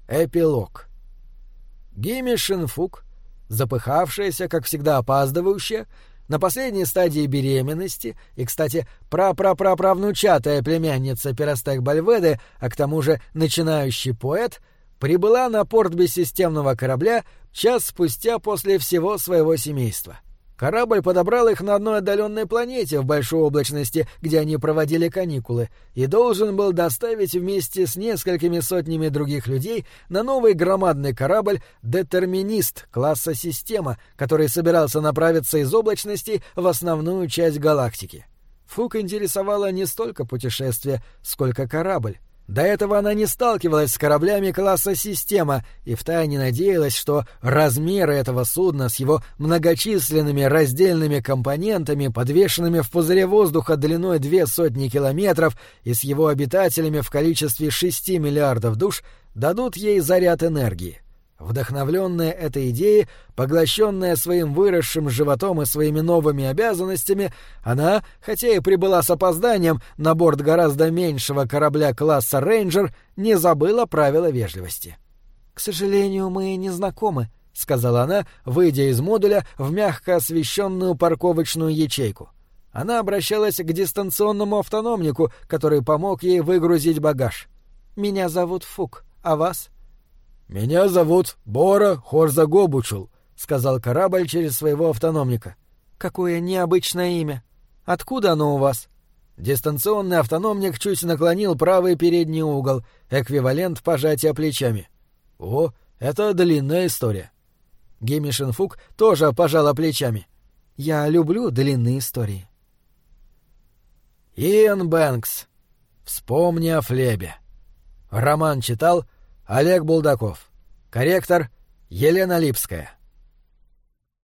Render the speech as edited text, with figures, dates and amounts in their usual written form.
Эпилог. Гими Шинфук, запыхавшаяся, как всегда опаздывающая, на последней стадии беременности и, кстати, прапраправнучатая племянница Пиростек Бальведе, а к тому же начинающий поэт, прибыла на порт бессистемного корабля час спустя после всего своего семейства. Корабль подобрал их на одной отдаленной планете в большой облачности, где они проводили каникулы, и должен был доставить вместе с несколькими сотнями других людей на новый громадный корабль «Детерминист» класса «Система», который собирался направиться из облачности в основную часть галактики. Фук интересовало не столько путешествие, сколько корабль. До этого она не сталкивалась с кораблями класса «Система» и втайне надеялась, что размеры этого судна с его многочисленными раздельными компонентами, подвешенными в пузыре воздуха длиной 200 километров и с его обитателями в количестве 6 миллиардов душ, дадут ей заряд энергии. Вдохновленная этой идеей, поглощенная своим выросшим животом и своими новыми обязанностями, она, хотя и прибыла с опозданием на борт гораздо меньшего корабля класса «Рейнджер», не забыла правила вежливости. «К сожалению, мы не знакомы», — сказала она, выйдя из модуля в мягко освещенную парковочную ячейку. Она обращалась к дистанционному автономнику, который помог ей выгрузить багаж. «Меня зовут Фук, а вас?» «Меня зовут Бора Хорзагобучул», — сказал корабль через своего автономника. «Какое необычное имя. Откуда оно у вас?» Дистанционный автономник чуть наклонил правый передний угол, эквивалент пожатия плечами. «О, это длинная история». Гими Шинфук тоже пожала плечами. «Я люблю длинные истории». Иэн Бэнкс. «Вспомни о Флебе». Роман читал Олег Булдаков. Корректор Елена Липская.